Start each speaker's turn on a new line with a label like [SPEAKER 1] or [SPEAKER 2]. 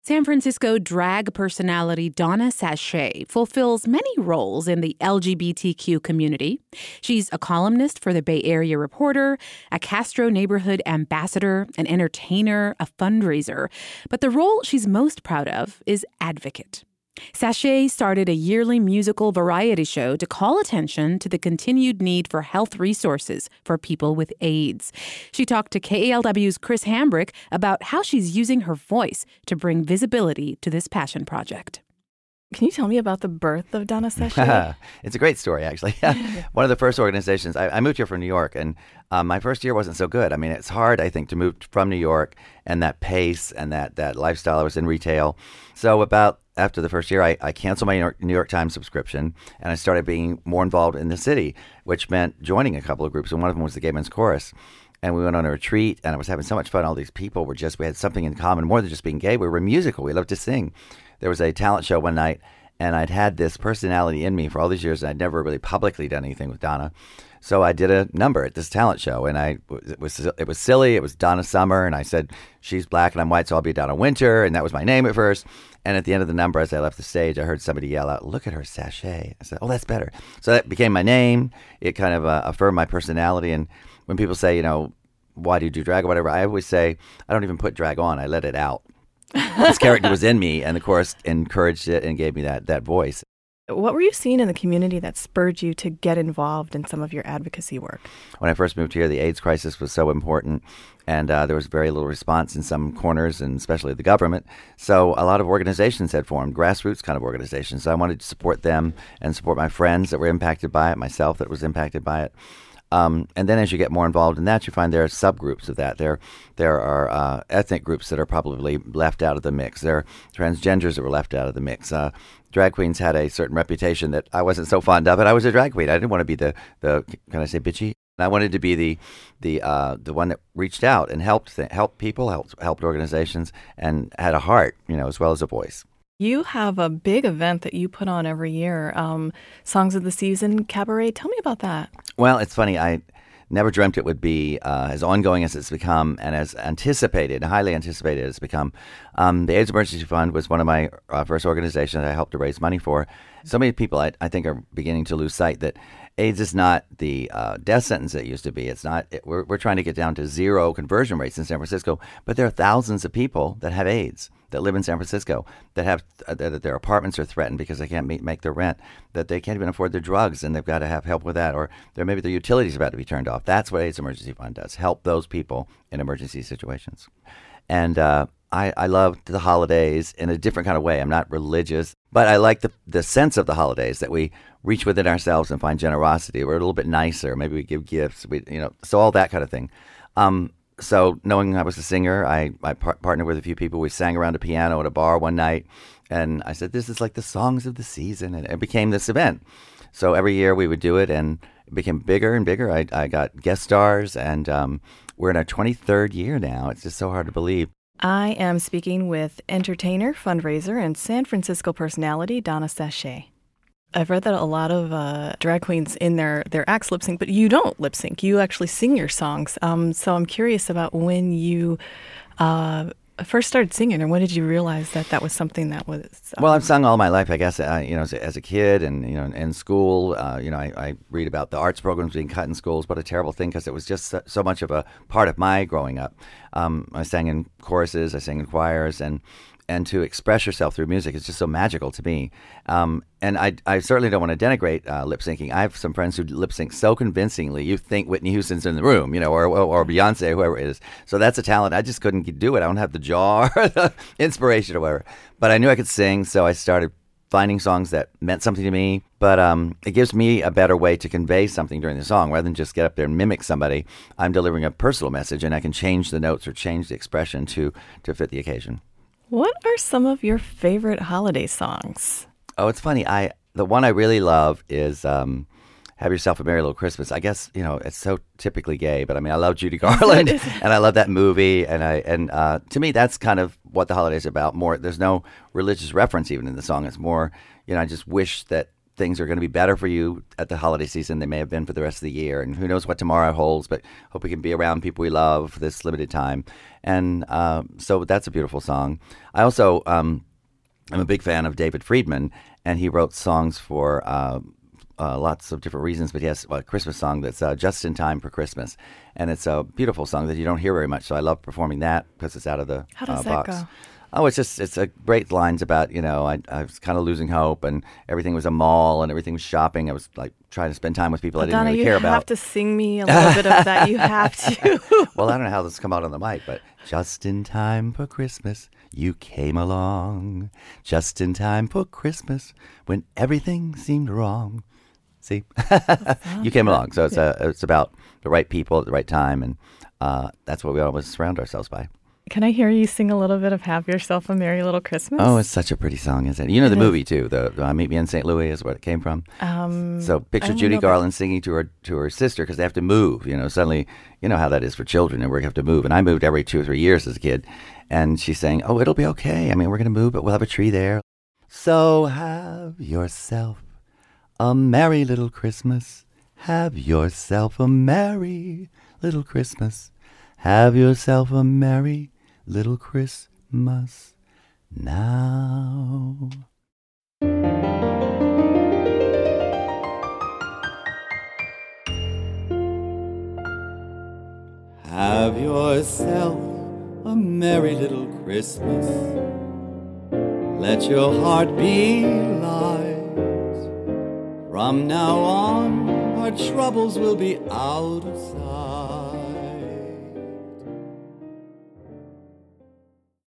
[SPEAKER 1] San Francisco drag personality Donna Sachet fulfills many roles in the LGBTQ community. She's a columnist for the Bay Area Reporter, a Castro neighborhood ambassador, an entertainer, a fundraiser. But the role she's most proud of is advocate. Sachet started a yearly musical variety show to call attention to the continued need for health resources for people with AIDS. She talked to KALW's Chris Hambrick about how she's using her voice to bring visibility to this passion project.
[SPEAKER 2] Can you tell me about the birth of Donna Sachet?
[SPEAKER 3] It's a great story, actually. One of the first organizations, I moved here from New York, and my first year wasn't so good. I mean, it's hard, I think, to move from New York and that pace and that lifestyle. I was in retail. So after the first year, I canceled my New York Times subscription, and I started being more involved in the city, which meant joining a couple of groups, and one of them was the Gay Men's Chorus. And we went on a retreat, and I was having so much fun. All these people we had something in common, more than just being gay. We were musical. We loved to sing. There was a talent show one night, and I'd had this personality in me for all these years, and I'd never really publicly done anything with Donna. So I did a number at this talent show, and it was silly. It was Donna Summer, and I said, she's black and I'm white, so I'll be Donna Winter, and that was my name at first. And at the end of the number, as I left the stage, I heard somebody yell out, "Look at her sachet." I said, "Oh, that's better." So that became my name. It kind of affirmed my personality. And when people say, why do you do drag or whatever, I always say, I don't even put drag on. I let it out. This character was in me, and the chorus encouraged it and gave me that voice.
[SPEAKER 2] What were you seeing in the community that spurred you to get involved in some of your advocacy work?
[SPEAKER 3] When I first moved here, the AIDS crisis was so important, and there was very little response in some corners, and especially the government. So a lot of organizations had formed, grassroots kind of organizations. So I wanted to support them and support my friends that were impacted by it, myself that was impacted by it. And then as you get more involved in that, you find there are subgroups of that. There are ethnic groups that are probably left out of the mix. There are transgenders that were left out of the mix. Drag queens had a certain reputation that I wasn't so fond of, and I was a drag queen. I didn't want to be the can I say bitchy? I wanted to be the one that reached out and helped people, helped organizations, and had a heart, as well as a voice.
[SPEAKER 2] You have a big event that you put on every year, Songs of the Season Cabaret. Tell me about that.
[SPEAKER 3] Well, it's funny. I never dreamt it would be as ongoing as it's become and as anticipated, highly anticipated as it's become. The AIDS Emergency Fund was one of my first organizations I helped to raise money for. So many people, I think, are beginning to lose sight that AIDS is not the death sentence it used to be. It's not. We're trying to get down to zero conversion rates in San Francisco, but there are thousands of people that have AIDS that live in San Francisco that have that their apartments are threatened because they can't make their rent, that they can't even afford their drugs and they've got to have help with that, or maybe their utilities are about to be turned off. That's what AIDS Emergency Fund does, help those people in emergency situations. And I love the holidays in a different kind of way. I'm not religious, but I like the sense of the holidays, that we reach within ourselves and find generosity. We're a little bit nicer. Maybe we give gifts. So all that kind of thing. So knowing I was a singer, I partnered with a few people. We sang around a piano at a bar one night, and I said, this is like the Songs of the Season, and it became this event. So every year we would do it, and it became bigger and bigger. I got guest stars, and we're in our 23rd year now. It's just so hard to believe.
[SPEAKER 2] I am speaking with entertainer, fundraiser, and San Francisco personality Donna Sachet. I've read that a lot of drag queens in their acts lip sync, but you don't lip sync. You actually sing your songs. So I'm curious about when you first started singing, or when did you realize that was something that was?
[SPEAKER 3] Well, I've sung all my life, I guess. As a kid, and in school, I read about the arts programs being cut in schools. What a terrible thing, because it was just so much of a part of my growing up. I sang in choruses, I sang in choirs, and to express yourself through music is just so magical to me. And I certainly don't want to denigrate lip syncing. I have some friends who lip sync so convincingly, you think Whitney Houston's in the room, or Beyonce, whoever it is. So that's a talent. I just couldn't do it. I don't have the jaw or the inspiration or whatever. But I knew I could sing, so I started finding songs that meant something to me. But it gives me a better way to convey something during the song. Rather than just get up there and mimic somebody, I'm delivering a personal message, and I can change the notes or change the expression to fit the occasion.
[SPEAKER 2] What are some of your favorite holiday songs?
[SPEAKER 3] Oh, it's funny. The one I really love is Have Yourself a Merry Little Christmas. I guess, it's so typically gay, but I mean, I love Judy Garland and I love that movie. And to me, that's kind of what the holidays are about more. There's no religious reference even in the song. It's more, I just wish that things are going to be better for you at the holiday season than they may have been for the rest of the year. And who knows what tomorrow holds, but hope we can be around people we love this limited time. And so that's a beautiful song. I also I'm a big fan of David Friedman, and he wrote songs for lots of different reasons, but he has a Christmas song that's Just in Time for Christmas. And it's a beautiful song that you don't hear very much, so I love performing that because it's out of the
[SPEAKER 2] How does
[SPEAKER 3] box.
[SPEAKER 2] that go?
[SPEAKER 3] Oh, it's a great lines about, I was kind of losing hope, and everything was a mall, and everything was shopping. I was like trying to spend time with people I didn't
[SPEAKER 2] Donna,
[SPEAKER 3] really care
[SPEAKER 2] you
[SPEAKER 3] about.
[SPEAKER 2] have to sing me a little bit of that. You have to.
[SPEAKER 3] Well, I don't know how this come out on the mic, but just in time for Christmas, you came along. Just in time for Christmas, when everything seemed wrong. See, you came along. So it's about the right people at the right time, and that's what we always surround ourselves by.
[SPEAKER 2] Can I hear you sing a little bit of Have Yourself a Merry Little Christmas?
[SPEAKER 3] Oh, it's such a pretty song, isn't it? You know the movie, too. The Meet Me in St. Louis is where it came from. So picture Judy Garland singing to her sister because they have to move. Suddenly, you know how that is for children, and we have to move. And I moved every 2 or 3 years as a kid. And she's saying, oh, it'll be okay. I mean, we're going to move, but we'll have a tree there. So have yourself a merry little Christmas. Have yourself a merry little Christmas. Have yourself a merry little Christmas now. Have yourself a merry little Christmas. Let your heart be light. From now on, our troubles will be out of sight.